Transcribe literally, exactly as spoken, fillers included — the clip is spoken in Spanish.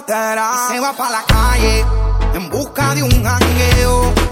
soltera y se va pa' la calle en busca de un jangueo.